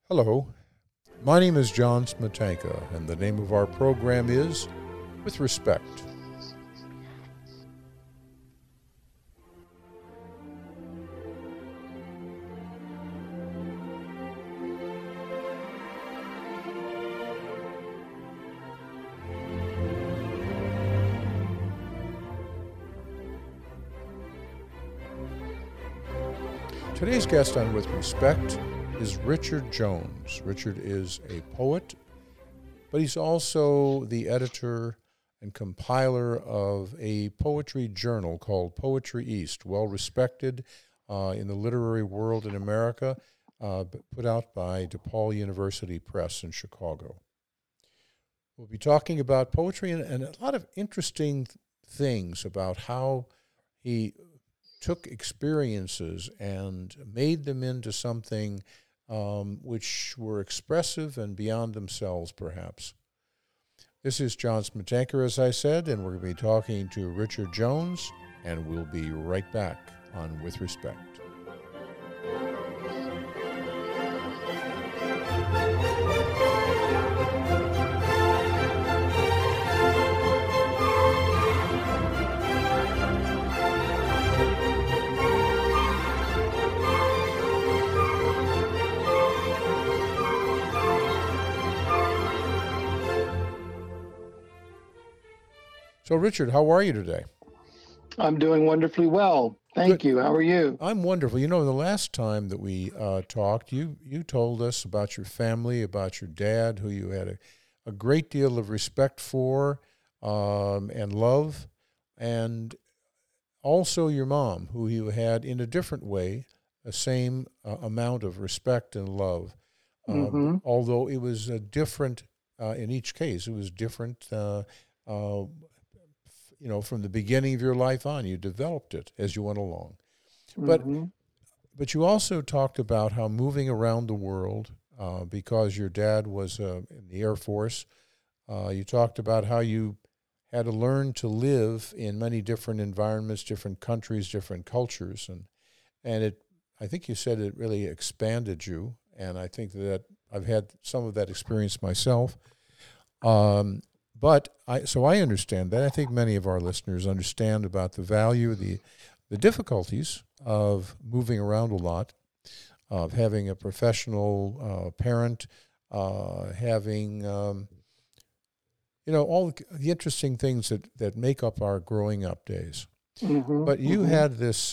Hello, my name is John Smetanka, and the name of our program is With Respect. Today's guest on With Respect is Richard Jones. Richard is a poet, but he's also the editor and compiler of a poetry journal called Poetry East, well respected in the literary world in America, put out by DePaul University Press in Chicago. We'll be talking about poetry and a lot of interesting things about how he took experiences and made them into something which were expressive and beyond themselves, perhaps. This is John Smetanka, as I said, and we're going to be talking to Richard Jones, and we'll be right back on With Respect. So, Richard, how are you today? I'm doing wonderfully well. Thank you. How are you? I'm wonderful. You know, the last time that we talked, you told us about your family, about your dad, who you had a great deal of respect for and love, and also your mom, who you had in a different way, the same amount of respect and love. Although it was different in each case. It was different from the beginning of your life on, you developed it as you went along. But you also talked about how moving around the world, because your dad was in the Air Force, you talked about how you had to learn to live in many different environments, different countries, different cultures, and it. I think you said it really expanded you, and I think that I've had some of that experience myself. But I understand that. I think many of our listeners understand about the value, the difficulties of moving around a lot, of having a professional parent, having, all the interesting things that make up our growing up days. But you had this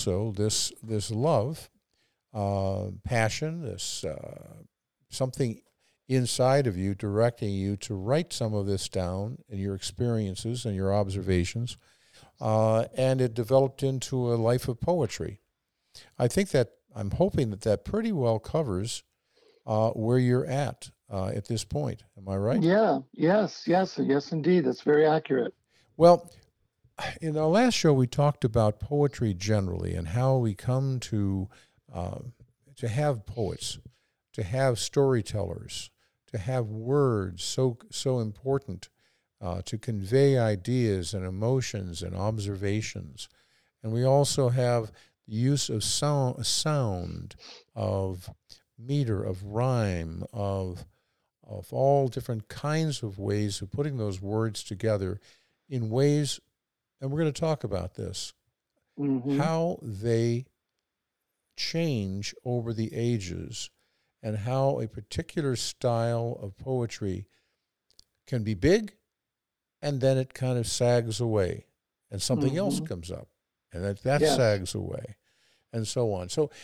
love, passion, this something inside of you directing you to write some of this down in your experiences and your observations, and it developed into a life of poetry. I think that I'm hoping that pretty well covers where you're at this point. Am I right? Yeah, yes, indeed. That's very accurate. Well, in our last show, we talked about poetry generally and how we come to have poets, to have storytellers, to have words so important to convey ideas and emotions and observations. And we also have the use of sound, of meter, of rhyme, of all different kinds of ways of putting those words together in ways, and we're going to talk about this, how they change over the ages, and how a particular style of poetry can be big, and then it kind of sags away, and something else comes up, and that yes. sags away, and so on. So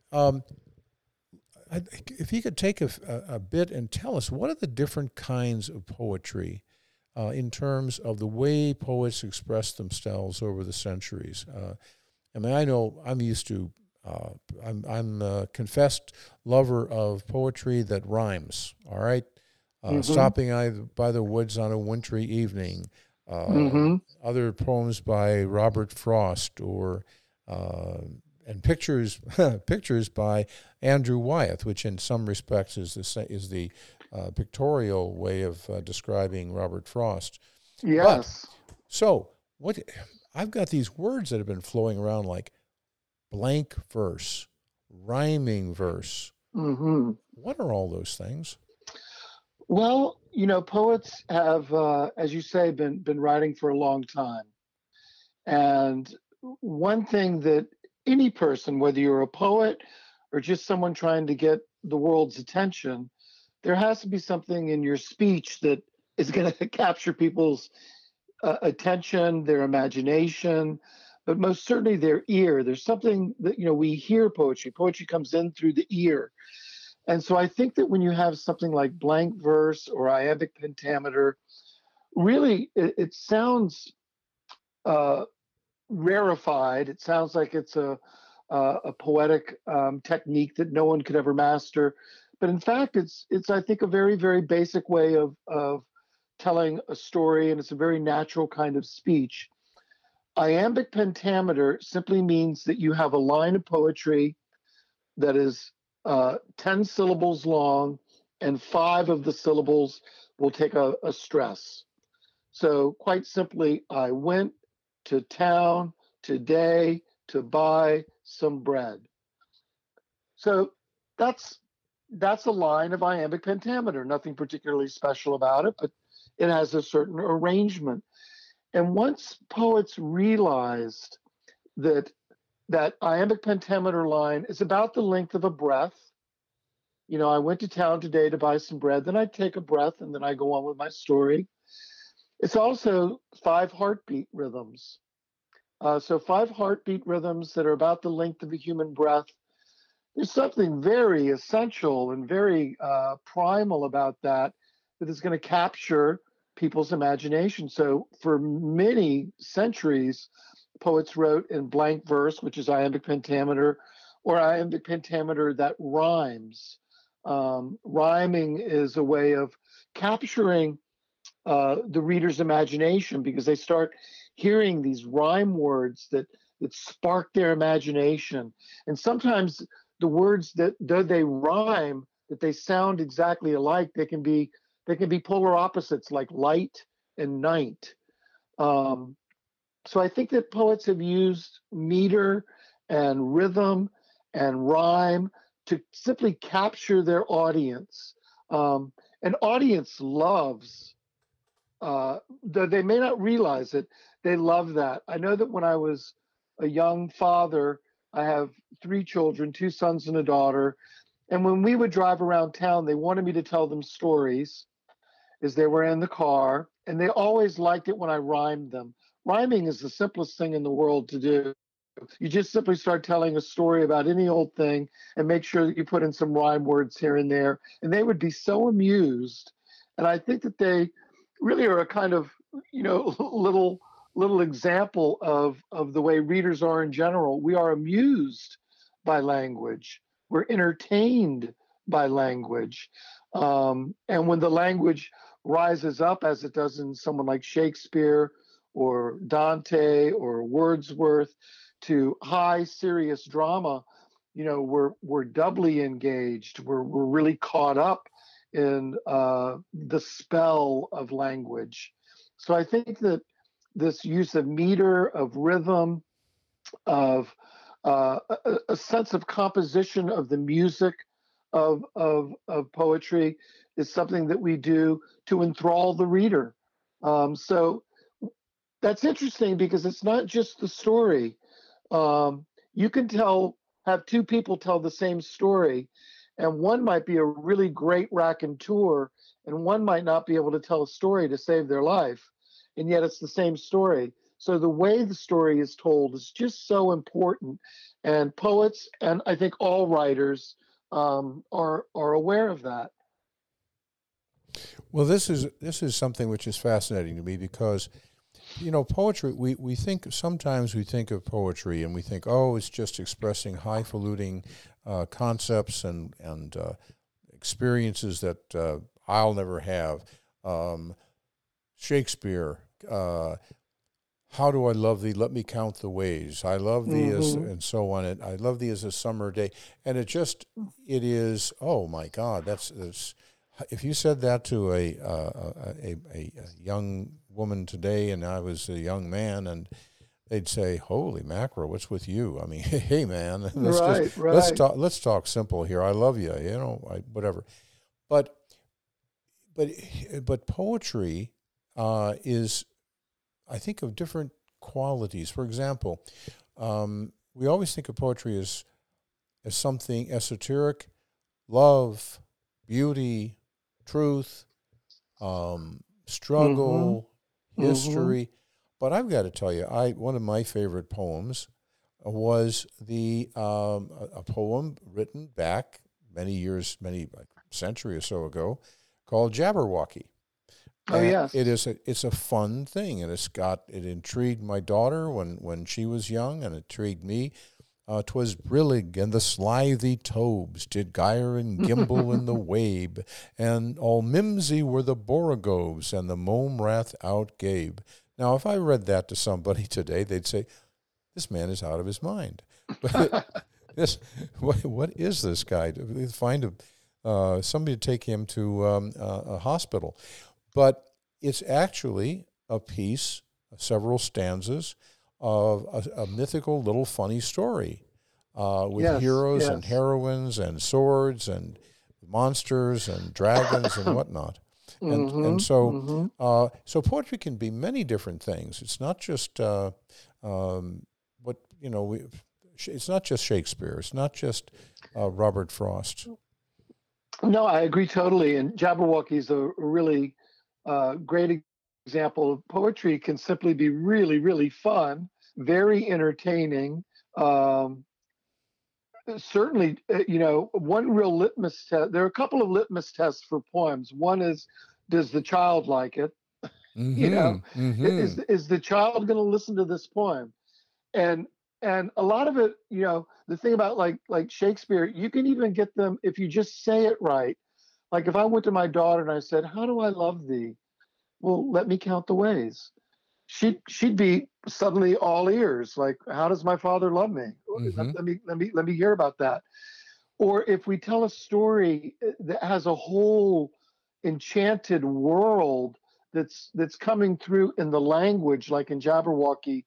if you could take a bit and tell us, what are the different kinds of poetry in terms of the way poets express themselves over the centuries? I know I'm used to I'm a confessed lover of poetry that rhymes, all right? Stopping by the woods on a wintry evening, other poems by Robert Frost, or and pictures by Andrew Wyeth, which in some respects is the pictorial way of describing Robert Frost. Yes. So I've got these words that have been flowing around like blank verse, rhyming verse, Hmm. What are all those things? Well, poets have, as you say, been writing for a long time. And one thing that any person, whether you're a poet or just someone trying to get the world's attention, there has to be something in your speech that is going to capture people's attention, their imagination, but most certainly their ear. There's something that, we hear poetry. Poetry comes in through the ear. And so I think that when you have something like blank verse or iambic pentameter, really it sounds uh, rarefied. It sounds like it's a poetic technique that no one could ever master. But in fact, it's I think a very, very basic way of telling a story, and it's a very natural kind of speech. Iambic pentameter simply means that you have a line of poetry that is 10 syllables long, and 5 of the syllables will take a stress. So, quite simply, I went to town today to buy some bread. So, that's a line of iambic pentameter, nothing particularly special about it, but it has a certain arrangement. And once poets realized that that iambic pentameter line is about the length of a breath. I went to town today to buy some bread, then I take a breath and then I go on with my story. It's also 5 heartbeat rhythms. So 5 heartbeat rhythms that are about the length of a human breath. There's something very essential and very primal about that is going to capture people's imagination. So for many centuries, poets wrote in blank verse, which is iambic pentameter, or iambic pentameter that rhymes. Rhyming is a way of capturing the reader's imagination because they start hearing these rhyme words that spark their imagination. And sometimes the words that, though they rhyme, that they sound exactly alike, they can be polar opposites like light and night. So I think that poets have used meter and rhythm and rhyme to simply capture their audience. An audience loves, though they may not realize it, they love that. I know that when I was a young father, I have 3 children, 2 sons and a daughter. And when we would drive around town, they wanted me to tell them stories as they were in the car. And they always liked it when I rhymed them. Rhyming is the simplest thing in the world to do. You just simply start telling a story about any old thing and make sure that you put in some rhyme words here and there. And they would be so amused. And I think that they really are a kind of, little example of the way readers are in general. We are amused by language. We're entertained by language. And when the language rises up, as it does in someone like Shakespeare or Dante or Wordsworth, to high serious drama, we're doubly engaged. We're really caught up in the spell of language. So I think that this use of meter, of rhythm, of a sense of composition of the music of poetry is something that we do to enthrall the reader. So that's interesting because it's not just the story. You can have 2 people tell the same story, and one might be a really great raconteur, and one might not be able to tell a story to save their life, and yet it's the same story. So the way the story is told is just so important, and poets, and I think all writers, are aware of that. Well, this is something which is fascinating to me because, poetry. We think sometimes we think of poetry and we think, oh, it's just expressing highfalutin concepts and experiences that I'll never have. Shakespeare. How do I love thee? Let me count the ways. I love thee as, and so on. And I love thee as a summer day. And it is. Oh my God, that's. If you said that to a young woman today, and I was a young man, and they'd say, "Holy mackerel, what's with you?" I mean, hey man, Right, let's talk simple here. I love you, whatever. But but poetry is, I think, of different qualities. For example, we always think of poetry as something esoteric, love, beauty, truth, struggle, history. But I've got to tell you, one of my favorite poems was a poem written back many century or so ago, called Jabberwocky. Oh, yes. It's a fun thing, and it intrigued my daughter when she was young, and it intrigued me. 'Twas brillig and the slithy tobes did gyre and gimble in the wabe, and all mimsy were the borogoves, and the mome wrath outgabe. Now, if I read that to somebody today, they'd say, "This man is out of his mind." But what is this guy? Find somebody to take him to a hospital. But it's actually a piece, several stanzas of a mythical little funny story with heroes and heroines and swords and monsters and dragons and whatnot. And so so poetry can be many different things. It's not just it's not just Shakespeare. It's not just Robert Frost. No, I agree totally. And Jabberwocky is a really great example of poetry. Can simply be really, really fun, very entertaining. Certainly, one real litmus test. There are a couple of litmus tests for poems. One is, does the child like it? Is the child going to listen to this poem? And a lot of it, the thing about like Shakespeare, you can even get them if you just say it right. Like if I went to my daughter and I said, "How do I love thee?" Well, let me count the ways. She'd be suddenly all ears. Like, how does my father love me? Let me hear about that. Or if we tell a story that has a whole enchanted world that's coming through in the language, like in Jabberwocky,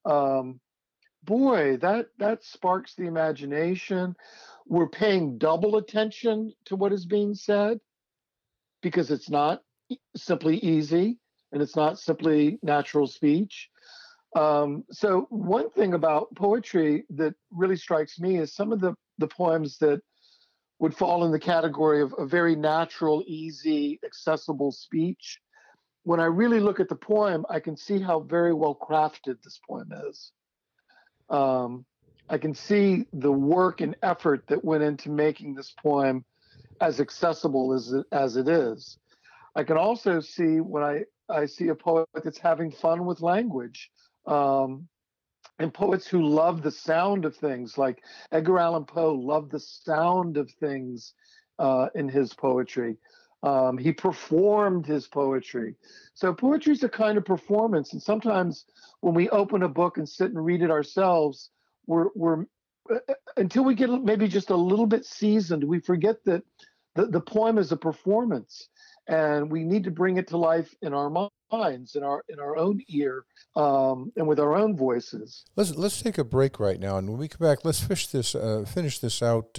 boy, that sparks the imagination. We're paying double attention to what is being said because it's not simply easy and it's not simply natural speech. So one thing about poetry that really strikes me is some of the poems that would fall in the category of a very natural, easy, accessible speech. When I really look at the poem, I can see how very well crafted this poem is. I can see the work and effort that went into making this poem as accessible as it is. I can also see when I see a poet that's having fun with language, and poets who love the sound of things, like Edgar Allan Poe loved the sound of things in his poetry. He performed his poetry. So poetry is a kind of performance, and sometimes when we open a book and sit and read it ourselves, we're until we get maybe just a little bit seasoned, we forget that the poem is a performance, and we need to bring it to life in our minds, in our own ear, and with our own voices. Let's take a break right now, and when we come back, let's finish this out,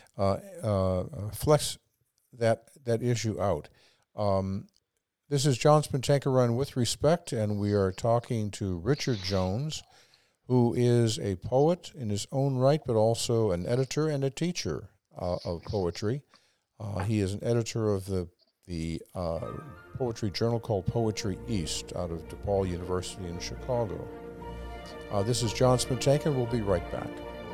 flex that issue out. This is John Smetanka Run With Respect, and we are talking to Richard Jones, who is a poet in his own right, but also an editor and a teacher of poetry. He is an editor of the poetry journal called Poetry East out of DePaul University in Chicago. This is John Smetanka. We'll be right back.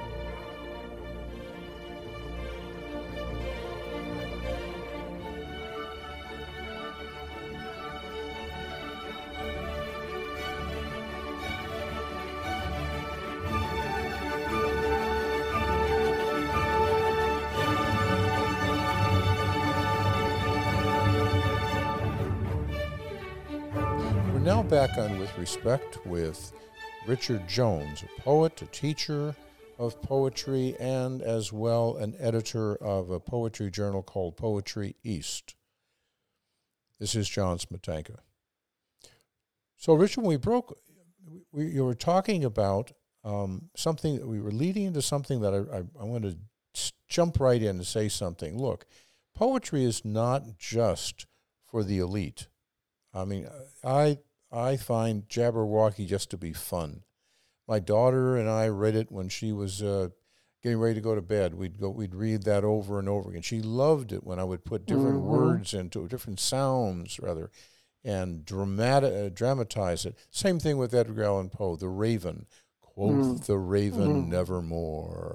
Now back on With Respect with Richard Jones, a poet, a teacher of poetry, and as well an editor of a poetry journal called Poetry East. This is John Smetanka. So, Richard, when we broke you were talking about something. We were leading into something that I want to jump right in and say something. Look, poetry is not just for the elite. I mean, I find Jabberwocky just to be fun. My daughter and I read it when she was getting ready to go to bed. We'd read that over and over again. She loved it when I would put different words into different sounds, rather, and dramatize it. Same thing with Edgar Allan Poe, The Raven. Quoth the raven nevermore.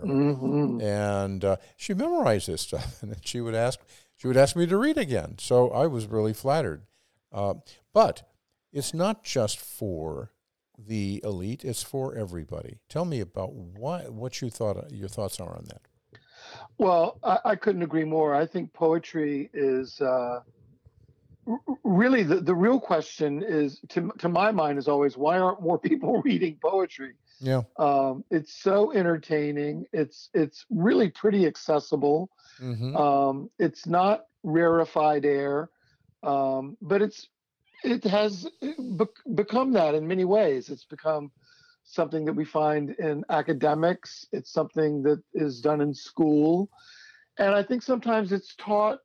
And she memorized this stuff, and then she would ask me to read again. So I was really flattered. But it's not just for the elite; it's for everybody. Tell me about what your thoughts are on that. Well, I couldn't agree more. I think poetry is really the real question is, to my mind, is always, why aren't more people reading poetry? Yeah. It's so entertaining. It's really pretty accessible. It's not rarefied air, but it has become that in many ways. It's become something that we find in academics. It's something that is done in school, and I think sometimes it's taught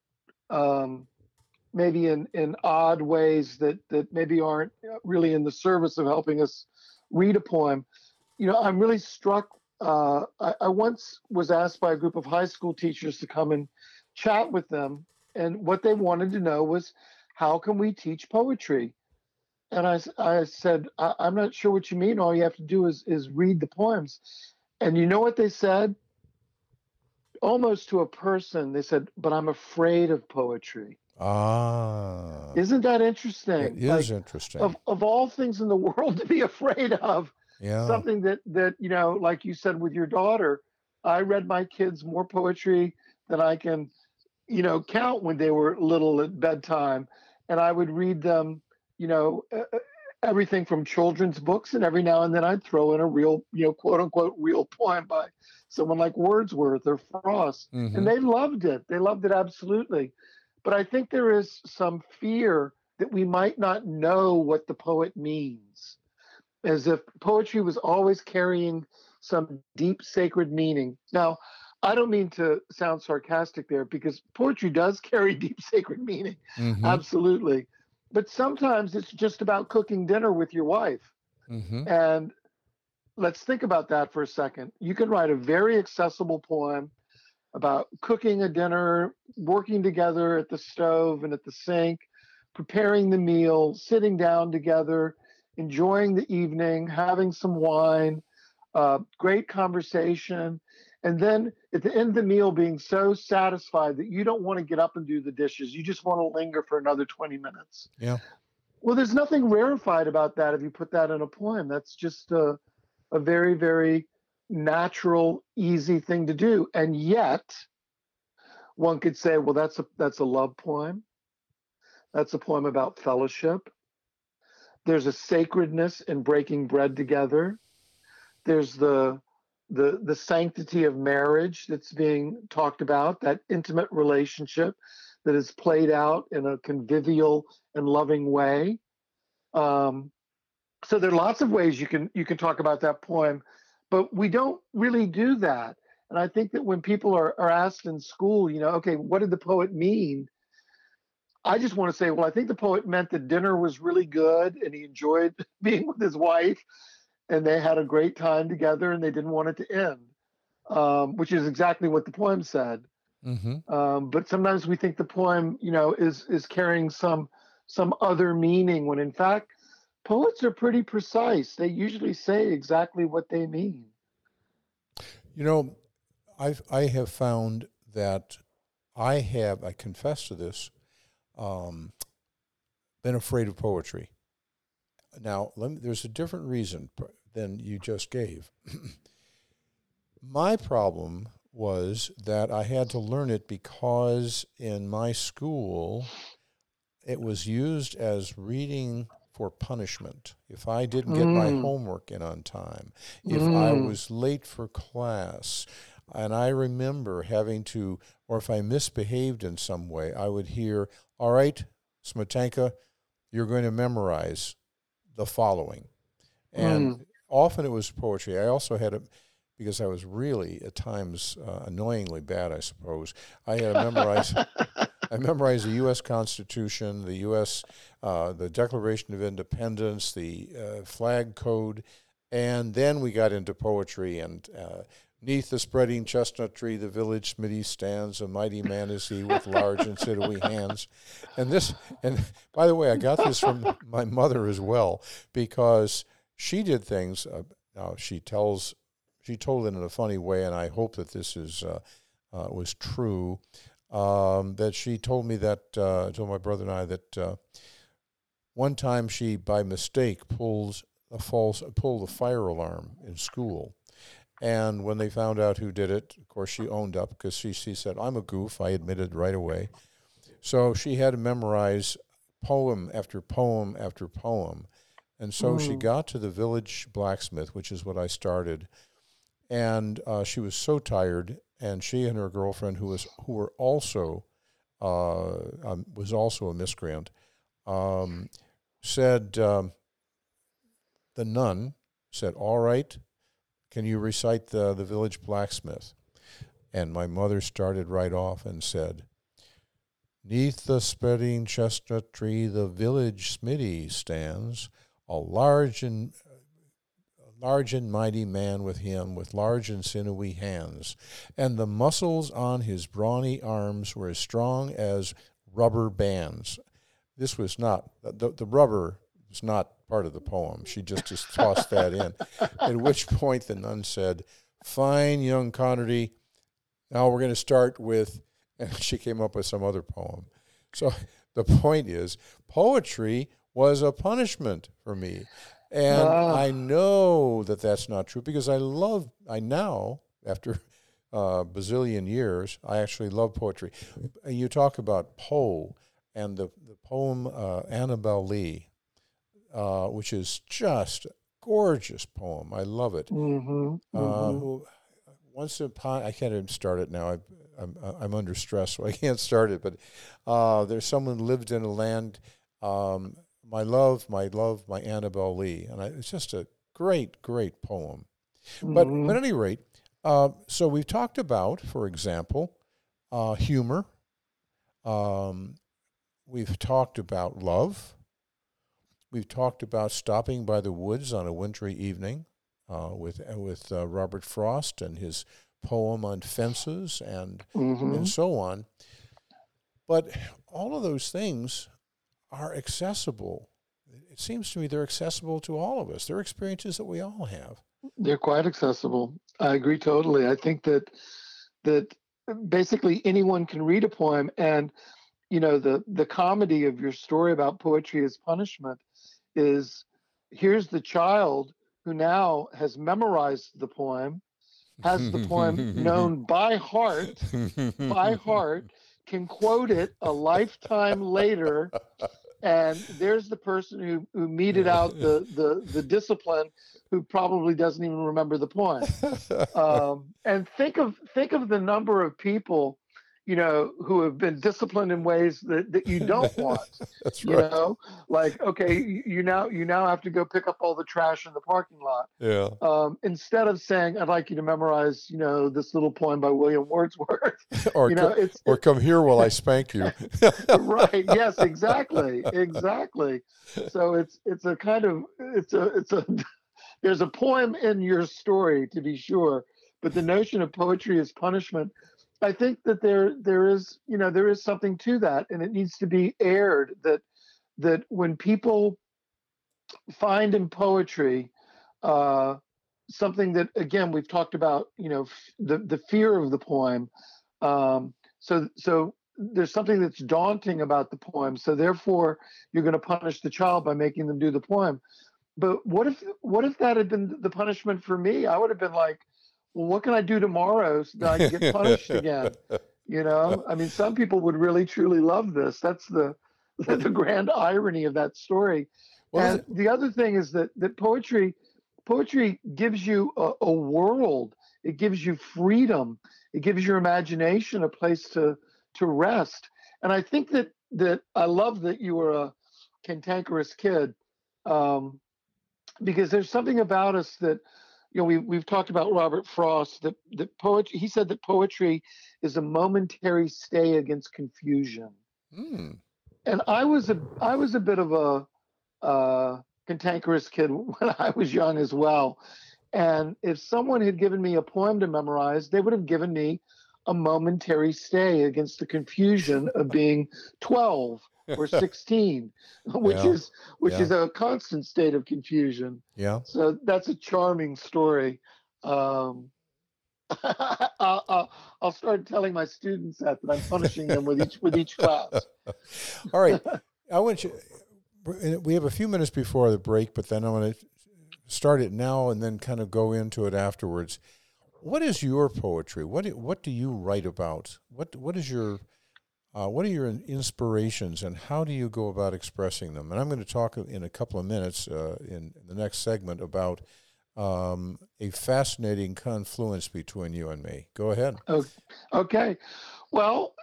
maybe in odd ways that maybe aren't really in the service of helping us read a poem. I'm really struck. I once was asked by a group of high school teachers to come and chat with them, and what they wanted to know was, how can we teach poetry? And I said, I'm not sure what you mean. All you have to do is read the poems. And you know what they said? Almost to a person, they said, but I'm afraid of poetry. Ah. Isn't that interesting? It is interesting. Of all things in the world to be afraid of, something that like you said with your daughter, I read my kids more poetry than I can, count when they were little at bedtime. And I would read them, everything from children's books, and every now and then I'd throw in a real, quote unquote, real poem by someone like Wordsworth or Frost. And they loved it. They loved it absolutely. But I think there is some fear that we might not know what the poet means, as if poetry was always carrying some deep sacred meaning. Now, I don't mean to sound sarcastic there, because poetry does carry deep sacred meaning, absolutely. But sometimes it's just about cooking dinner with your wife. And let's think about that for a second. You can write a very accessible poem about cooking a dinner, working together at the stove and at the sink, preparing the meal, sitting down together, enjoying the evening, having some wine, great conversation, and then at the end of the meal being so satisfied that you don't want to get up and do the dishes. You just want to linger for another 20 minutes. Yeah. Well, there's nothing rarefied about that if you put that in a poem. That's just a very, very natural, easy thing to do. And yet, one could say, well, that's a love poem. That's a poem about fellowship. There's a sacredness in breaking bread together. There's the sanctity of marriage that's being talked about, that intimate relationship that is played out in a convivial and loving way. So there are lots of ways you can talk about that poem, but we don't really do that. And I think that when people are asked in school, okay, what did the poet mean? I just want to say, well, I think the poet meant that dinner was really good and he enjoyed being with his wife and they had a great time together and they didn't want it to end, which is exactly what the poem said. But sometimes we think the poem, is carrying some other meaning, when in fact, poets are pretty precise. They usually say exactly what they mean. I have found that I confess to this, been afraid of poetry. Now, there's a different reason than you just gave. My problem was that I had to learn it because in my school, it was used as reading for punishment. If I didn't get my homework in on time, if I was late for class, and I remember having to, or if I misbehaved in some way, I would hear, all right, Smetanka, you're going to memorize the following. And often it was poetry. I also had a, because I was really at times annoyingly bad, I suppose. I had to memorize. I memorized the U.S. Constitution, the U.S. The Declaration of Independence, the flag code, and then we got into poetry. And "'Neath the spreading chestnut tree, the village smithy stands. A mighty man is he, with large and sinewy hands." And this, and by the way, I got this from my mother as well, because she did things. Now she told it in a funny way, and I hope that this is was true. That she told me that, told my brother and I that one time she, by mistake, pulled the fire alarm in school. And when they found out who did it, of course, she owned up, because she said, "I'm a goof." I admitted right away. So she had to memorize poem after poem after poem. And so she got to the village blacksmith, which is what I started. And she was so tired, and she and her girlfriend, who was also a miscreant, said, the nun said, "All right, can you recite the village blacksmith?" And my mother started right off and said, "'Neath the spreading chestnut tree, the village smithy stands, a large and mighty man with him, with large and sinewy hands, and the muscles on his brawny arms were as strong as rubber bands." This was not, the rubber was not part of the poem. She just tossed that in. At which point the nun said, "Fine, young Connerty, now we're going to start with," and she came up with some other poem. So the point is, poetry was a punishment for me. And I know that that's not true, because I now, after a bazillion years, I actually love poetry. You talk about Poe and the poem Annabel Lee, which is just a gorgeous poem. I love it. Who, once upon, I can't even start it now. I'm under stress, so I can't start it. But there's someone who lived in a land, my love, my Annabel Lee. And it's just a great, great poem. But at any rate, so we've talked about, for example, humor. We've talked about love. We've talked about stopping by the woods on a wintry evening with Robert Frost and his poem on fences and so on. But all of those things are accessible. It seems to me they're accessible to all of us. They're experiences that we all have. They're quite accessible. I agree totally. I think that basically anyone can read a poem, and the comedy of your story about poetry as punishment is, here's the child who now has memorized the poem, has the poem known by heart, can quote it a lifetime later, and there's the person who meted out the discipline, who probably doesn't even remember the poem. And think of the number of people, who have been disciplined in ways that you don't want. That's right. Like, okay, you now have to go pick up all the trash in the parking lot. Yeah. Instead of saying, "I'd like you to memorize, this little poem by William Wordsworth," or come here while I spank you. Right. Yes. Exactly. So it's a kind of there's a poem in your story, to be sure, but the notion of poetry as punishment, I think that there is something to that, and it needs to be aired, that when people find in poetry something that, again, we've talked about, the fear of the poem. So there's something that's daunting about the poem. So therefore, you're going to punish the child by making them do the poem. But what if that had been the punishment for me? I would have been like, well, what can I do tomorrow so that I can get punished again? I mean, some people would really truly love this. That's the grand irony of that story. Well, and the other thing is that poetry gives you a world. It gives you freedom. It gives your imagination a place to rest. And I think that I love that you were a cantankerous kid. because there's something about us that, we've talked about Robert Frost, that poetry. He said that poetry is a momentary stay against confusion. Mm. And I was a bit of a cantankerous kid when I was young as well. And if someone had given me a poem to memorize, they would have given me a momentary stay against the confusion of being 12 or 16, which Yeah. is a constant state of confusion. Yeah. So that's a charming story. I'll start telling my students that I'm punishing them with each class. All right. I want you. We have a few minutes before the break, but then I want to start it now and then kind of go into it afterwards. What is your poetry? What do you write about? What are your inspirations, and how do you go about expressing them? And I'm going to talk in a couple of minutes in the next segment about a fascinating confluence between you and me. Go ahead. Okay. Well,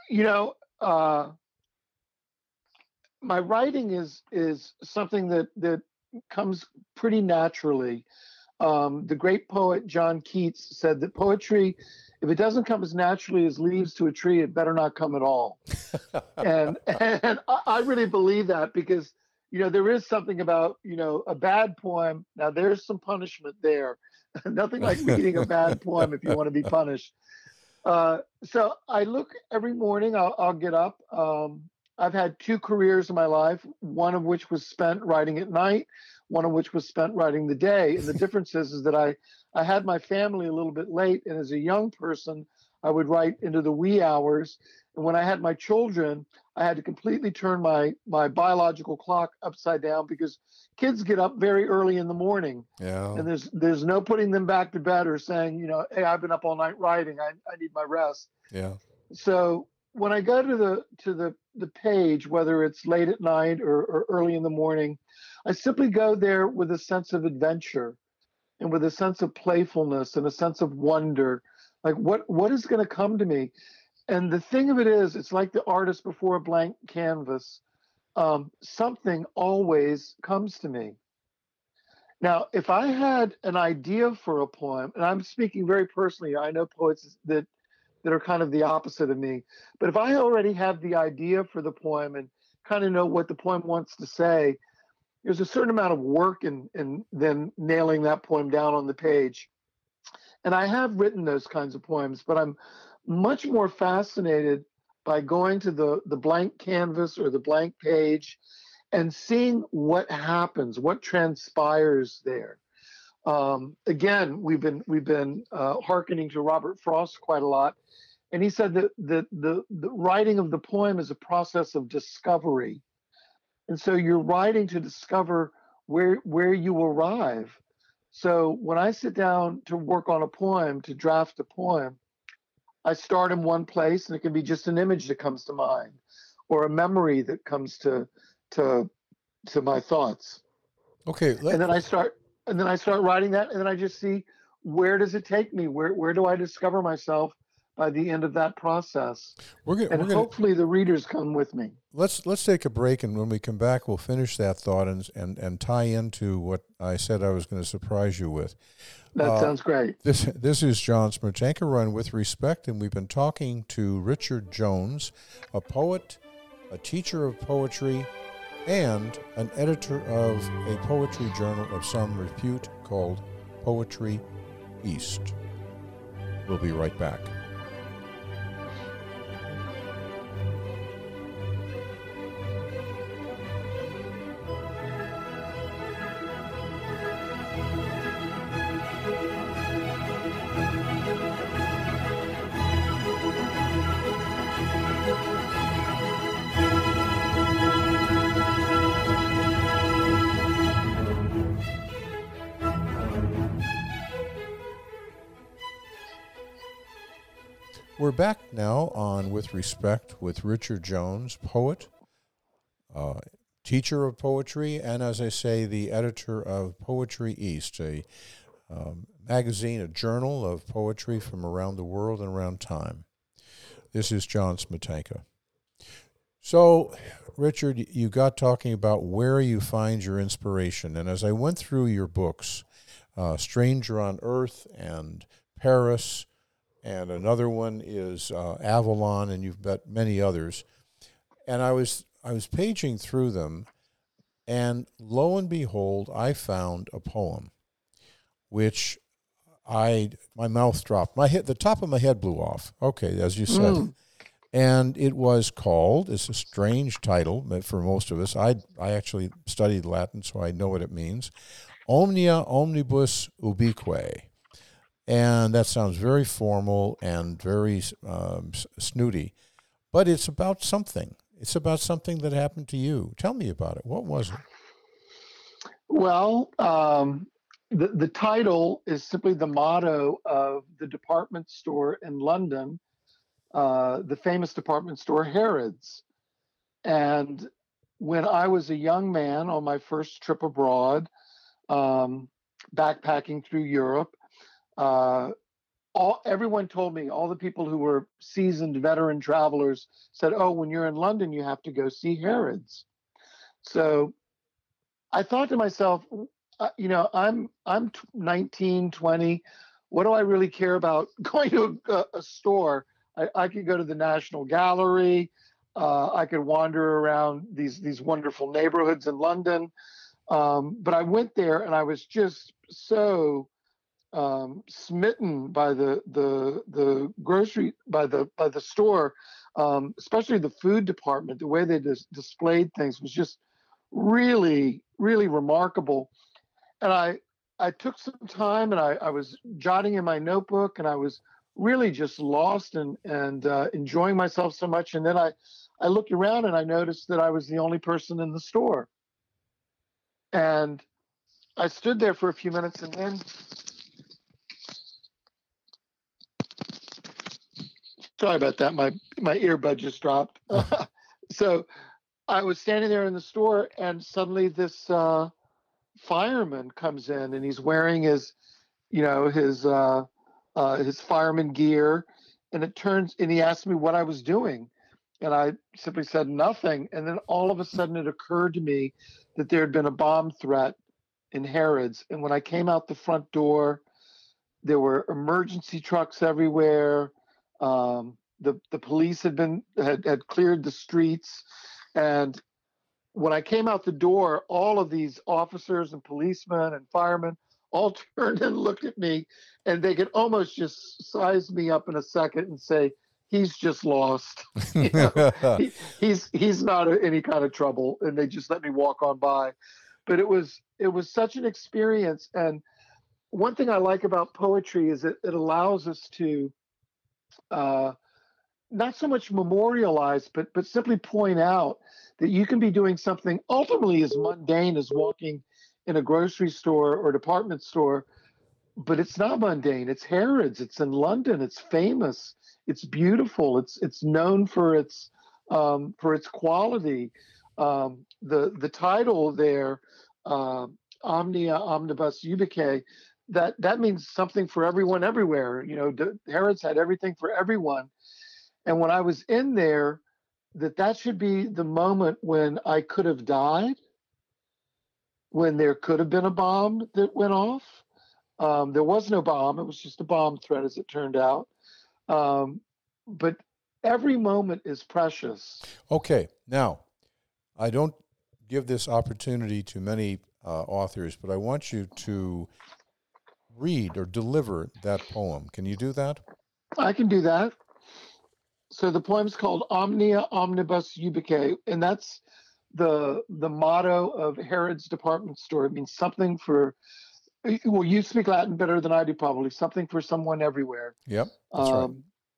my writing is something that comes pretty naturally. The great poet John Keats said that poetry, if it doesn't come as naturally as leaves to a tree, it better not come at all. and I really believe that, because there is something about a bad poem. Now there's some punishment there. Nothing like reading a bad poem if you want to be punished. So I look every morning. I'll get up. I've had 2 careers in my life, one of which was spent writing at night, one of which was spent writing the day. And the difference is that I had my family a little bit late, and as a young person, I would write into the wee hours. And when I had my children, I had to completely turn my biological clock upside down, because kids get up very early in the morning. Yeah. And there's no putting them back to bed or saying, hey, I've been up all night writing. I need my rest. Yeah. So when I go to the page, whether it's late at night or early in the morning, I simply go there with a sense of adventure and with a sense of playfulness and a sense of wonder. Like what is going to come to me? And the thing of it is, it's like the artist before a blank canvas. Something always comes to me. Now, if I had an idea for a poem, and I'm speaking very personally, I know poets that are kind of the opposite of me. But if I already have the idea for the poem and kind of know what the poem wants to say, there's a certain amount of work in then nailing that poem down on the page. And I have written those kinds of poems, but I'm much more fascinated by going to the blank canvas or the blank page and seeing what happens, what transpires there. Again, we've been hearkening to Robert Frost quite a lot, and he said that the writing of the poem is a process of discovery, and so you're writing to discover where you arrive. So when I sit down to work on a poem, to draft a poem, I start in one place, and it can be just an image that comes to mind, or a memory that comes to my thoughts. Okay. And then I start writing that, and then I just see, where does it take me? Where do I discover myself by the end of that process? Hopefully the readers come with me. Let's take a break, and when we come back, we'll finish that thought and tie into what I said I was going to surprise you with. That sounds great. This is John Smertenka, run With Respect, and we've been talking to Richard Jones, a poet, a teacher of poetry, and an editor of a poetry journal of some repute called Poetry East. We'll be right back. We're back now on With Respect with Richard Jones, poet, teacher of poetry, and, as I say, the editor of Poetry East, a magazine, a journal of poetry from around the world and around time. This is John Smertenka. So, Richard, you got talking about where you find your inspiration. And as I went through your books, Stranger on Earth and Paris, and another one is Avalon, and you've got many others. And I was paging through them, and lo and behold, I found a poem which my mouth dropped. The top of my head blew off. Okay, as you said. Mm. And it was called, it's a strange title for most of us. I actually studied Latin, so I know what it means. Omnia omnibus ubique. And that sounds very formal and very snooty. But it's about something. It's about something that happened to you. Tell me about it. What was it? Well, the title is simply the motto of the department store in London, the famous department store Harrods. And when I was a young man on my first trip abroad, backpacking through Europe, uh, everyone told me, all the people who were seasoned veteran travelers said, "Oh, when you're in London, you have to go see Harrods." So I thought to myself, I'm 19, 20. What do I really care about going to a store? I could go to the National Gallery. I could wander around these wonderful neighborhoods in London. But I went there and I was just so smitten by the grocery by the store, especially the food department. The way they displayed things was just really remarkable. And I took some time and I was jotting in my notebook and I was really just lost and enjoying myself so much. And then I looked around and I noticed that I was the only person in the store. And I stood there for a few minutes and then, sorry about that, my earbud just dropped. So I was standing there in the store and suddenly this fireman comes in and he's wearing his fireman gear, and he asked me what I was doing, and I simply said nothing. And then all of a sudden it occurred to me that there had been a bomb threat in Harrods, and when I came out the front door, there were emergency trucks everywhere. The police had cleared the streets, and when I came out the door, all of these officers and policemen and firemen all turned and looked at me, and they could almost just size me up in a second and say, "He's just lost. you know, he's not any kind of trouble," and they just let me walk on by. But it was such an experience, and one thing I like about poetry is it allows us to uh, not so much memorialize, but simply point out that you can be doing something ultimately as mundane as walking in a grocery store or department store, but it's not mundane. It's Harrods. It's in London. It's famous. It's beautiful. It's known for its quality. The title there, Omnia Omnibus Ubique, that means something for everyone everywhere. Harrods had everything for everyone. And when I was in there, that should be the moment when I could have died, when there could have been a bomb that went off. There was no bomb; it was just a bomb threat, as it turned out. Um, but every moment is precious. Okay, now, I don't give this opportunity to many authors, but I want you to read or deliver that poem. Can you do that? I can do that. So the poem's called Omnia Omnibus Ubique, and that's the motto of Harrods department store. It means something for, well, you speak Latin better than I do, probably. Something for someone everywhere. Yep, that's right.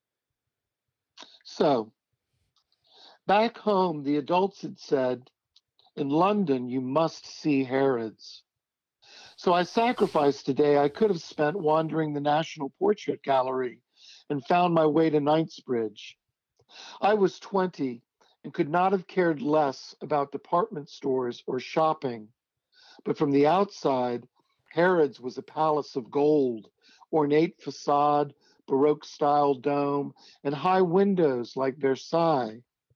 So back home, the adults had said, "In London, you must see Harrods." So I sacrificed a day I could have spent wandering the National Portrait Gallery and found my way to Knightsbridge. I was 20 and could not have cared less about department stores or shopping. But from the outside, Harrods was a palace of gold, ornate facade, Baroque style dome, and high windows like Versailles.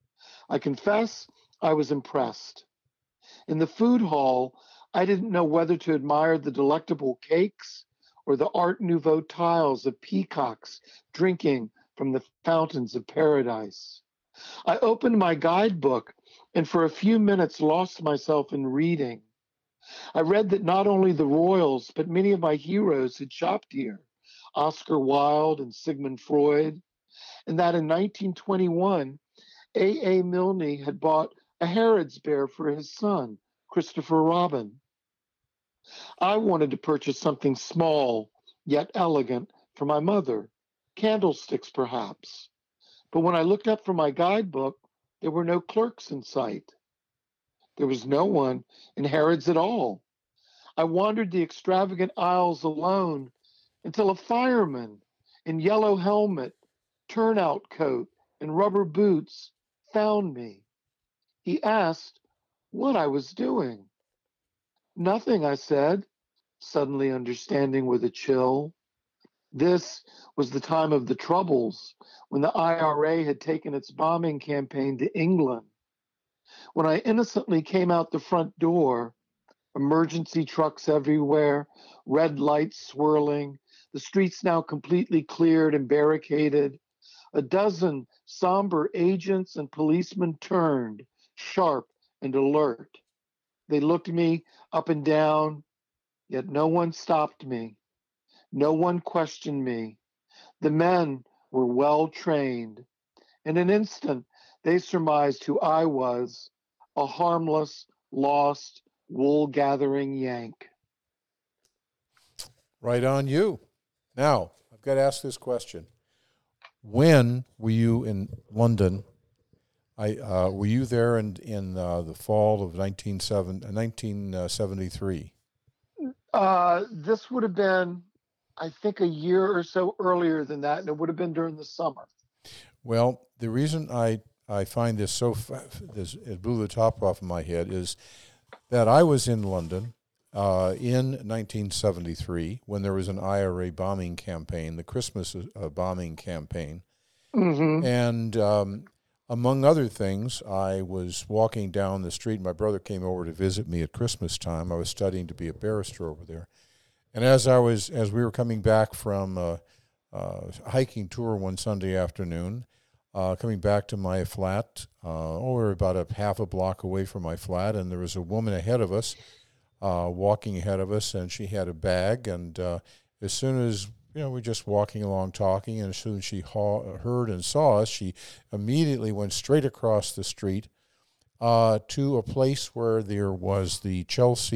I confess I was impressed. In the food hall, I didn't know whether to admire the delectable cakes or the Art Nouveau tiles of peacocks drinking from the fountains of paradise. I opened my guidebook and for a few minutes lost myself in reading. I read that not only the royals, but many of my heroes had shopped here, Oscar Wilde and Sigmund Freud, and that in 1921, A. A. Milne had bought a Harrods bear for his son, Christopher Robin. I wanted to purchase something small, yet elegant, for my mother, candlesticks perhaps. But when I looked up from my guidebook, there were no clerks in sight. There was no one in Harrods at all. I wandered the extravagant aisles alone until a fireman in yellow helmet, turnout coat, and rubber boots found me. He asked what I was doing. Nothing, I said, suddenly understanding with a chill. This was the time of the Troubles, when the IRA had taken its bombing campaign to England. When I innocently came out the front door, emergency trucks everywhere, red lights swirling, the streets now completely cleared and barricaded. A dozen somber agents and policemen turned, sharp and alert. They looked me up and down, yet no one stopped me. No one questioned me. The men were well trained. In an instant, they surmised who I was, a harmless, lost, wool gathering Yank. Right on you. Now, I've got to ask this question. When were you in London? Were you there in the fall of 1973? This would have been, I think, a year or so earlier than that, and it would have been during the summer. Well, the reason I find this it blew the top off of my head is that I was in London in 1973 when there was an IRA bombing campaign, the Christmas bombing campaign. Mm-hmm. And among other things, I was walking down the street. My brother came over to visit me at Christmas time. I was studying to be a barrister over there. And as we were coming back from a hiking tour one Sunday afternoon, coming back to my flat, we were about a half a block away from my flat, and there was a woman ahead of us, walking ahead of us, and she had a bag. And as soon as we're just walking along talking, and as soon as she heard and saw us, she immediately went straight across the street to a place where there was a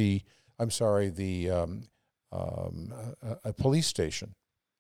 police station.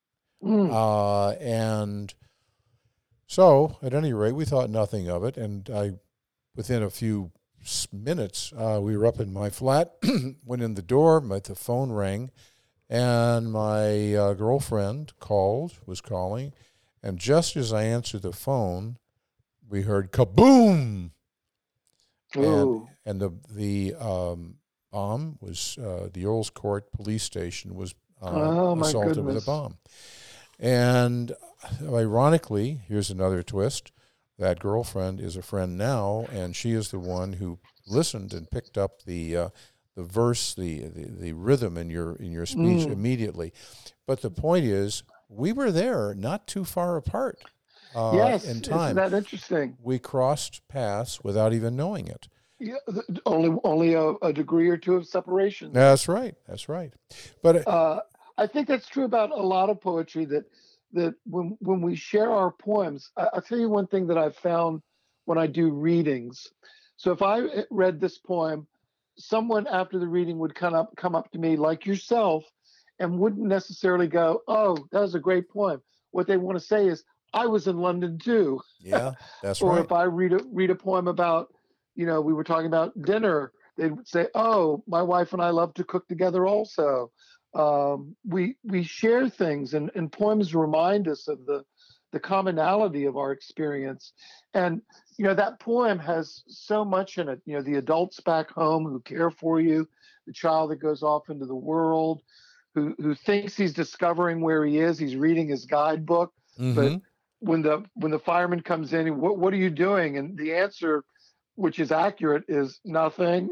And so, at any rate, we thought nothing of it, and within a few minutes, we were up in my flat, went in the door, the phone rang, and my girlfriend was calling, and just as I answered the phone, we heard kaboom! Ooh. And the bomb was, the Earl's Court police station was assaulted with a bomb. And ironically, here's another twist, that girlfriend is a friend now, and she is the one who listened and picked up the verse, the rhythm in your speech immediately. But the point is, we were there, not too far apart. Yes, in time. Isn't that interesting? We crossed paths without even knowing it. Yeah, only a degree or two of separation. That's right. But I think that's true about a lot of poetry. That when we share our poems, I'll tell you one thing that I've found when I do readings. So if I read this poem, someone after the reading would come up to me like yourself, and wouldn't necessarily go, "Oh, that was a great poem." What they want to say is, "I was in London too." Yeah, that's or right. Or if I read a poem about, we were talking about dinner, they would say, "Oh, my wife and I love to cook together also." We share things, and poems remind us of the commonality of our experience. And that poem has so much in it. The adults back home who care for you, the child that goes off into the world, who thinks he's discovering where he is. He's reading his guidebook, Mm-hmm. when the fireman comes in, what are you doing? And the answer, which is accurate, is nothing.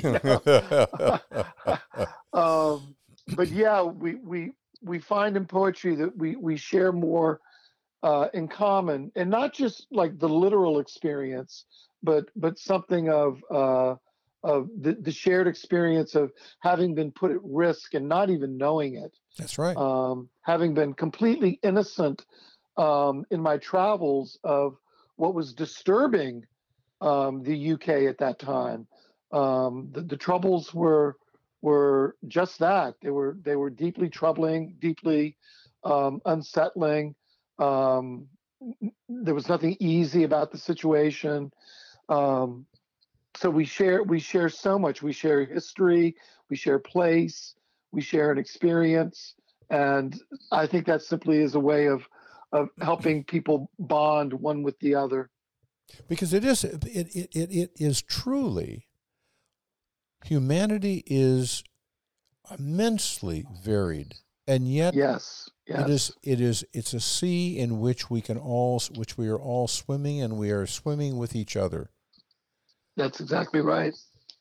um, but yeah, we find in poetry that we share more in common, and not just like the literal experience, but something of the shared experience of having been put at risk and not even knowing it. That's right. Having been completely innocent in my travels of what was disturbing the UK at that time. The troubles were just that. They were deeply troubling, deeply unsettling. Um, there was nothing easy about the situation. Um, so we share so much. We share history, we share place, we share an experience, and I think that simply is a way of helping people bond one with the other. Because it is truly, humanity is immensely varied, and yet Yes, yes, it's a sea in which we are all swimming, and we are swimming with each other. that's exactly right.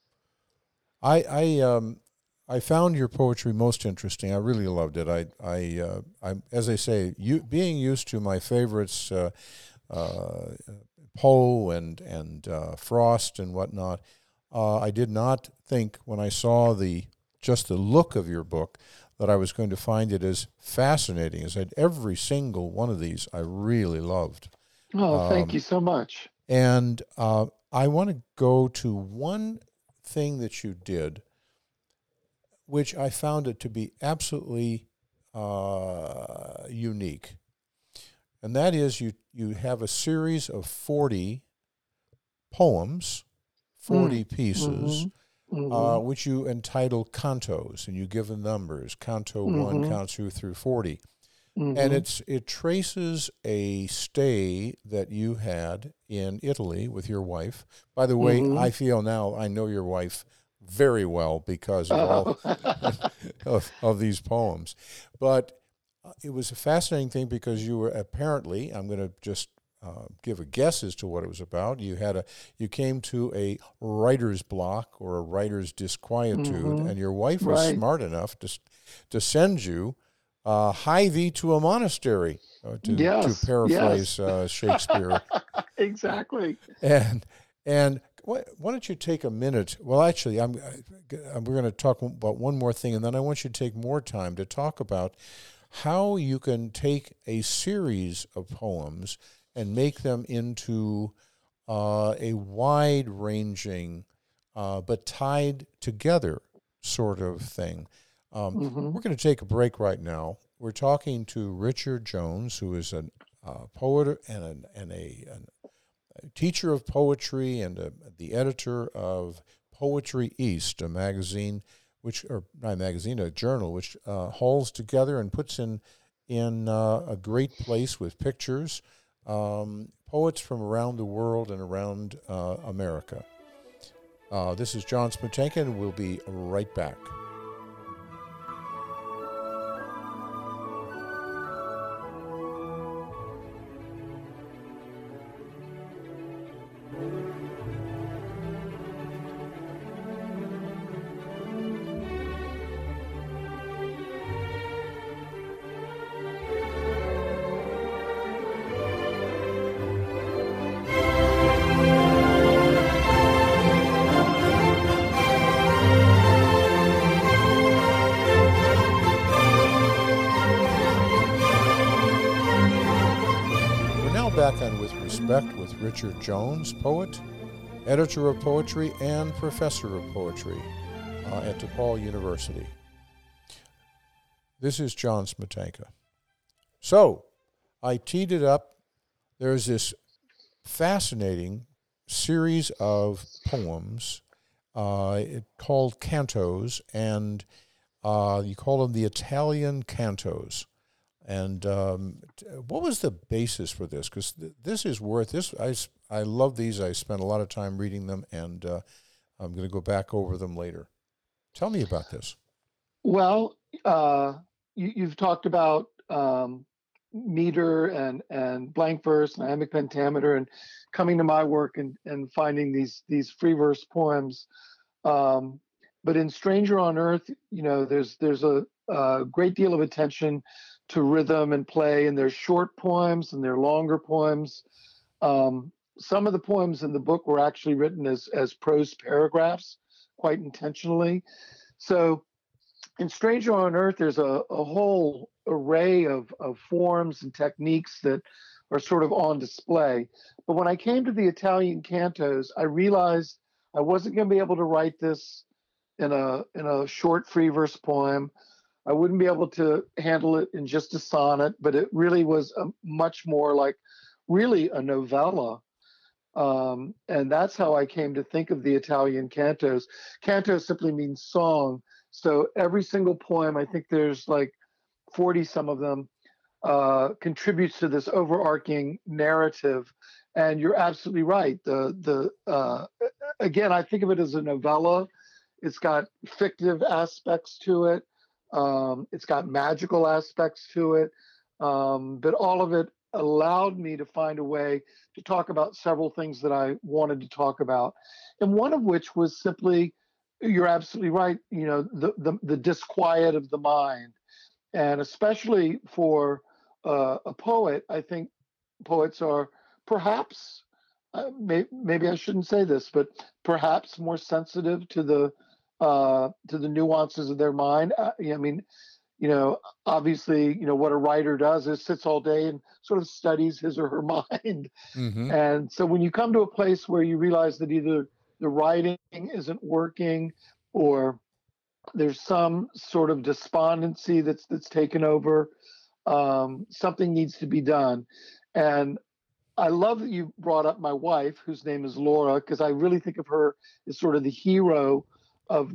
I found your poetry most interesting. I really loved it. I as I say, being used to my favorites, Poe and Frost and whatnot. I did not think when I saw just the look of your book that I was going to find it as fascinating as every single one of these I really loved. Oh, thank you so much. And I want to go to one thing that you did, which I found it to be absolutely unique. And that is you have a series of 40 poems, 40 pieces, which you entitle cantos, and you give the numbers, canto 1, canto 2 through 40. And it traces a stay that you had in Italy with your wife. By the way, I feel now I know your wife very well because of all of these poems. But it was a fascinating thing because you were apparently, I'm going to just give a guess as to what it was about. You came to a writer's block or a writer's disquietude, and your wife was smart enough to send you hie thee to a monastery, to paraphrase Shakespeare. Exactly. And why don't you take a minute? Well, actually, we're going to talk about one more thing, and then I want you to take more time to talk about how you can take a series of poems and make them into a wide-ranging but tied together sort of thing. We're going to take a break right now. We're talking to Richard Jones, who is a poet and a teacher of poetry and the editor of Poetry East, a magazine, a journal, which hauls together and puts in a great place with pictures, poets from around the world and around America. This is John Smetanka, and we'll be right back. With Richard Jones, poet, editor of poetry, and professor of poetry at DePaul University. This is John Smetanka. So, I teed it up. There's this fascinating series of poems called cantos, and you call them the Italian cantos. And what was the basis for this? Because this is worth this. I love these. I spent a lot of time reading them, and I'm going to go back over them later. Tell me about this. Well, you've talked about meter and blank verse and iambic pentameter, and coming to my work and finding these free verse poems. Um, but in Stranger on Earth, there's a great deal of attention to rhythm and play, and there's short poems and there are longer poems. Some of the poems in the book were actually written as prose paragraphs, quite intentionally. So in Stranger on Earth, there's a whole array of forms and techniques that are sort of on display. But when I came to the Italian cantos, I realized I wasn't going to be able to write this in a short free verse poem. I wouldn't be able to handle it in just a sonnet, but it really was much more like really a novella. And that's how I came to think of the Italian cantos. Canto simply means song. So every single poem, I think there's like 40 some of them, contributes to this overarching narrative. And you're absolutely right. Again, I think of it as a novella. It's got fictive aspects to it. It's got magical aspects to it. But all of it allowed me to find a way to talk about several things that I wanted to talk about. And one of which was simply, you're absolutely right, the disquiet of the mind. And especially for a poet, I think poets are perhaps, maybe I shouldn't say this, but perhaps more sensitive to the nuances of their mind. I mean, obviously, what a writer does is sits all day and sort of studies his or her mind. Mm-hmm. And so when you come to a place where you realize that either the writing isn't working or there's some sort of despondency that's taken over, something needs to be done. And I love that you brought up my wife, whose name is Laura, because I really think of her as sort of the hero of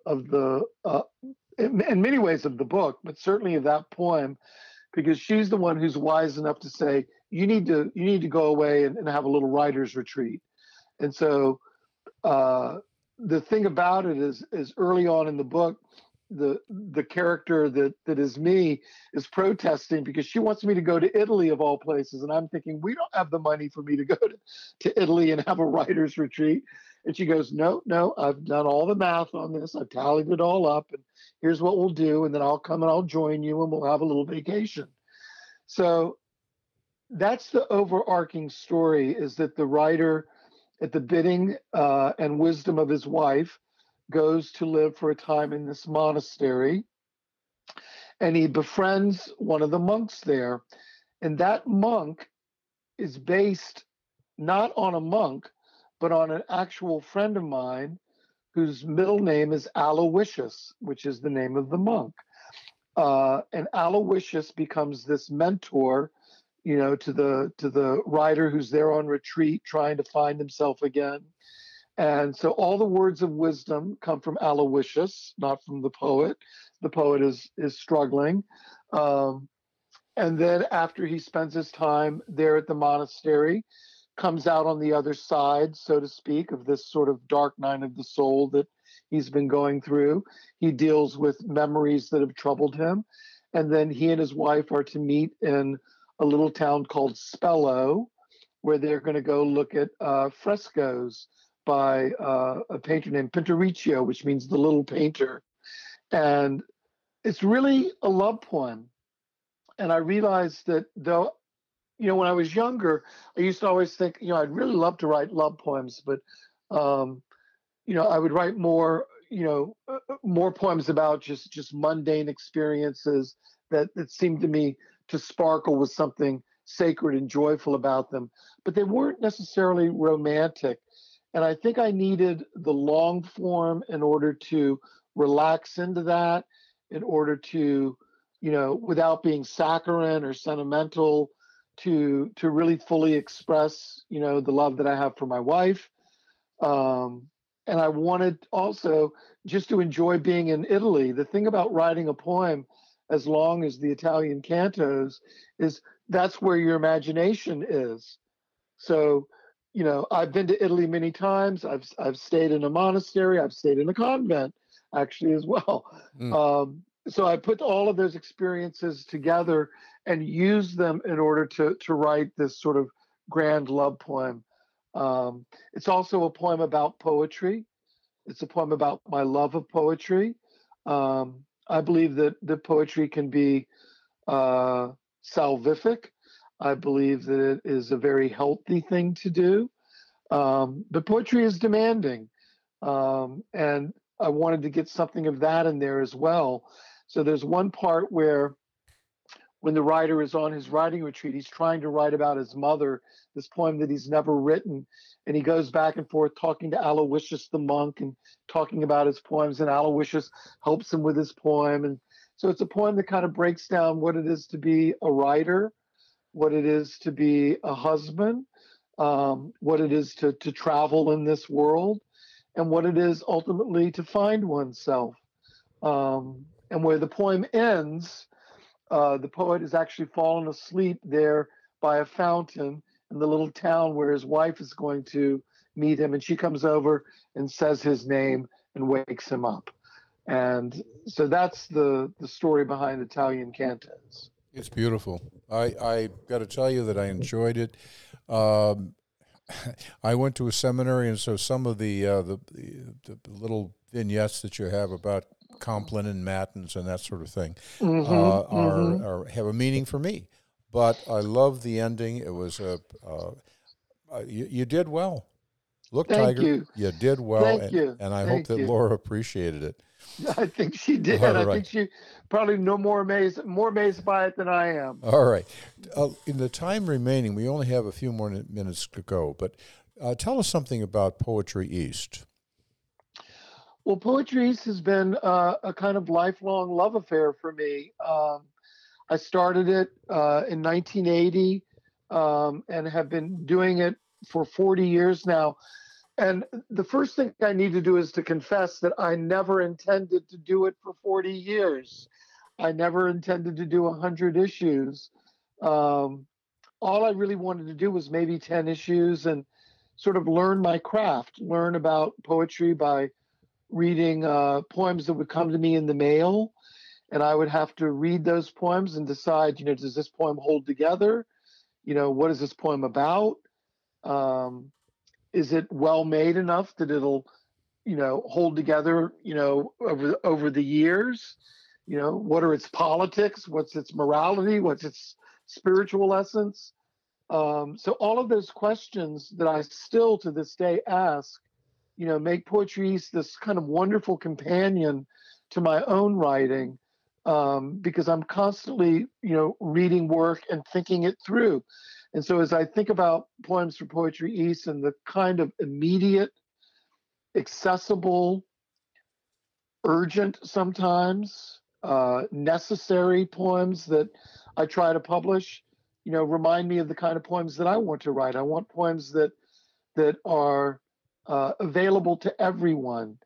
in many ways of the book, but certainly of that poem, because she's the one who's wise enough to say, you need to go away and have a little writer's retreat. And so the thing about it is early on in the book, the character that is me is protesting because she wants me to go to Italy of all places, and I'm thinking we don't have the money for me to go to Italy and have a writer's retreat. And she goes, no, I've done all the math on this, I've tallied it all up, and here's what we'll do, and then I'll come and I'll join you and we'll have a little vacation. So that's the overarching story, is that the writer, at the bidding and wisdom of his wife, goes to live for a time in this monastery, and he befriends one of the monks there. And that monk is based not on a monk, but on an actual friend of mine whose middle name is Aloysius, which is the name of the monk. And Aloysius becomes this mentor, to the writer who's there on retreat, trying to find himself again. And so all the words of wisdom come from Aloysius, not from the poet. The poet is struggling. And then after he spends his time there at the monastery, comes out on the other side, so to speak, of this sort of dark night of the soul that he's been going through. He deals with memories that have troubled him. And then he and his wife are to meet in a little town called Spello, where they're going to go look at frescoes by a painter named Pinturicchio, which means the little painter. And it's really a love poem. And I realized that though, when I was younger, I used to always think, I'd really love to write love poems, but, I would write more, more poems about just mundane experiences that seemed to me to sparkle with something sacred and joyful about them. But they weren't necessarily romantic. And I think I needed the long form in order to relax into that, in order to, without being saccharine or sentimental, to really fully express, the love that I have for my wife. And I wanted also just to enjoy being in Italy. The thing about writing a poem as long as the Italian cantos is that's where your imagination is. So, I've been to Italy many times. I've stayed in a monastery. I've stayed in a convent, actually, as well. so I put all of those experiences together and used them in order to write this sort of grand love poem. It's also a poem about poetry. It's a poem about my love of poetry. I believe that the poetry can be uh, salvific. I believe that it is a very healthy thing to do. But poetry is demanding. And I wanted to get something of that in there as well. So there's one part where when the writer is on his writing retreat, he's trying to write about his mother, this poem that he's never written. And he goes back and forth talking to Aloysius the monk and talking about his poems. And Aloysius helps him with his poem. And so it's a poem that kind of breaks down what it is to be a writer, what it is to be a husband, what it is to travel in this world, and what it is ultimately to find oneself. And where the poem ends, the poet is actually fallen asleep there by a fountain in the little town where his wife is going to meet him, and she comes over and says his name and wakes him up. And so that's the story behind Italian Cantos. It's beautiful. I got to tell you that I enjoyed it. I went to a seminary, and so some of the little vignettes that you have about Compline and Matins and that sort of thing are have a meaning for me. But I love the ending. It was you did well. Look, Thank Tiger, you did well, Thank you. and I hope Thank that you. Laura appreciated it. I think she did. All I right. think she probably more amazed by it than I am. All right. In the time remaining, we only have a few more minutes to go, but tell us something about Poetry East. Well, Poetry East has been a kind of lifelong love affair for me. I started it in 1980 and have been doing it for 40 years now. And the first thing I need to do is to confess that I never intended to do it for 40 years. I never intended to do 100 issues. All I really wanted to do was maybe 10 issues and sort of learn my craft, learn about poetry by reading poems that would come to me in the mail. And I would have to read those poems and decide, does this poem hold together? What is this poem about? Is it well made enough that it'll, hold together, over the years? What are its politics? What's its morality? What's its spiritual essence? So all of those questions that I still to this day ask, make Poetry East this kind of wonderful companion to my own writing, because I'm constantly, reading work and thinking it through. And so as I think about poems for Poetry East and the kind of immediate, accessible, urgent sometimes, necessary poems that I try to publish, remind me of the kind of poems that I want to write. I want poems that are available to everyone.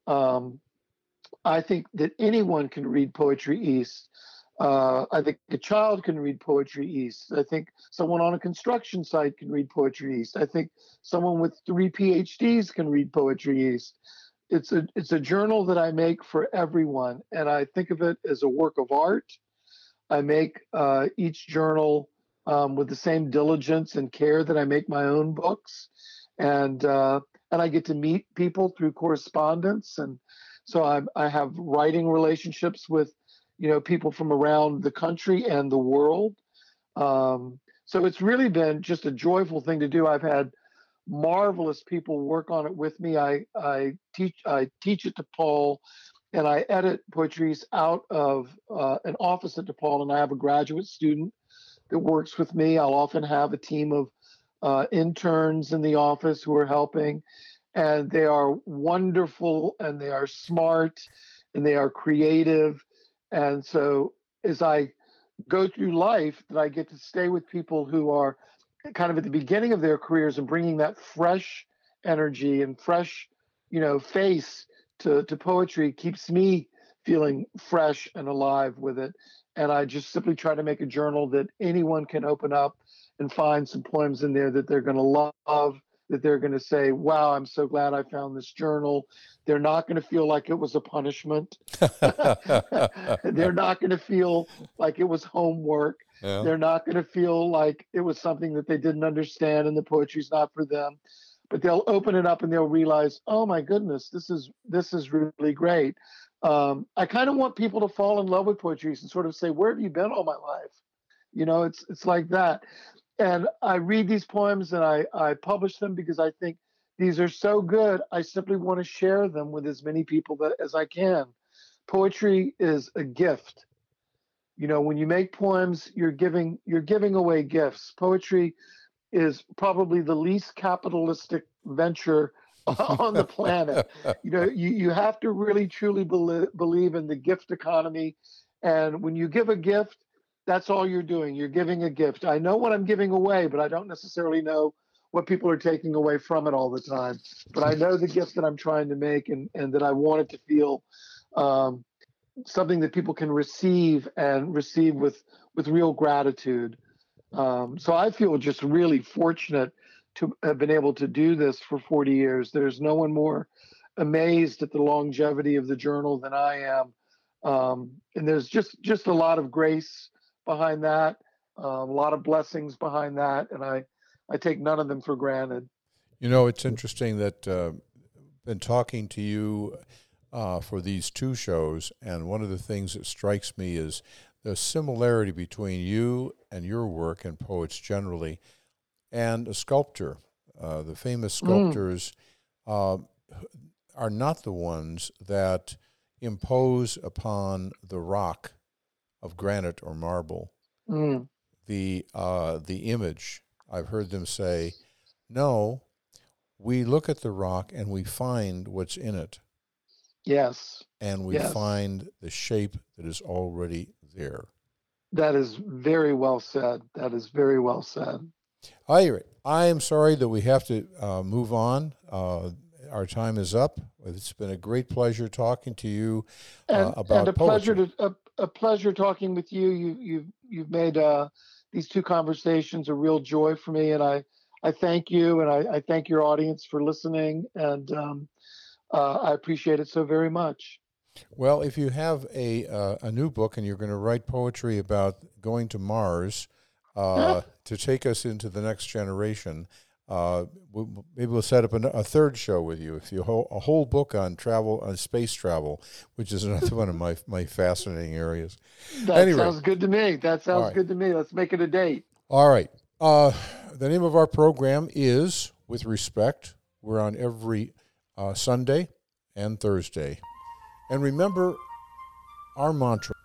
I think that anyone can read Poetry East. I think a child can read Poetry East. I think someone on a construction site can read Poetry East. I think someone with 3 PhDs can read Poetry East. It's a journal that I make for everyone, and I think of it as a work of art. I make each journal with the same diligence and care that I make my own books, and I get to meet people through correspondence, and so I have writing relationships with people from around the country and the world. So it's really been just a joyful thing to do. I've had marvelous people work on it with me. I teach it to Paul, and I edit Poetry East out of an office at DePaul, and I have a graduate student that works with me. I'll often have a team of interns in the office who are helping, and they are wonderful, and they are smart, and they are creative. And so as I go through life, that I get to stay with people who are kind of at the beginning of their careers and bringing that fresh energy and fresh, face to poetry keeps me feeling fresh and alive with it. And I just simply try to make a journal that anyone can open up and find some poems in there that they're going to love, that they're going to say, wow, I'm so glad I found this journal. They're not going to feel like it was a punishment. They're not going to feel like it was homework. Yeah. They're not going to feel like it was something that they didn't understand and the poetry's not for them. But they'll open it up and they'll realize, oh my goodness, this is really great. I kind of want people to fall in love with poetry and sort of say, where have you been all my life? You know, it's like that. And I read these poems and I publish them because I think these are so good. I simply want to share them with as many people as I can. Poetry is a gift. You know, when you make poems, you're giving away gifts. Poetry is probably the least capitalistic venture on the planet. You know, you have to really truly believe in the gift economy. And when you give a gift, that's all you're doing. You're giving a gift. I know what I'm giving away, but I don't necessarily know what people are taking away from it all the time. But I know the gift that I'm trying to make, and that I want it to feel something that people can receive with real gratitude. So I feel just really fortunate to have been able to do this for 40 years. There's no one more amazed at the longevity of the journal than I am. And there's just a lot of grace behind that, a lot of blessings behind that, and I take none of them for granted. You know, it's interesting that been talking to you for these two shows, and one of the things that strikes me is the similarity between you and your work and poets generally and a sculptor. The famous sculptors are not the ones that impose upon the rock of granite or marble the image. I've heard them say, no, we look at the rock and we find what's in it. Yes. And we find the shape that is already there. That is very well said. That is very well said. I am sorry that we have to move on. Our time is up. It's been a great pleasure talking to you about poetry. A pleasure talking with you. You've made these two conversations a real joy for me, and I thank you, and I thank your audience for listening, and I appreciate it so very much. Well, if you have a new book and you're going to write poetry about going to Mars to take us into the next generation, maybe we'll set up a third show with you. If you a whole book on travel, on space travel, which is another one of my fascinating areas. Sounds good to me. That sounds good to me. Let's make it a date. All right. The name of our program is With Respect. We're on every Sunday and Thursday. And remember our mantra.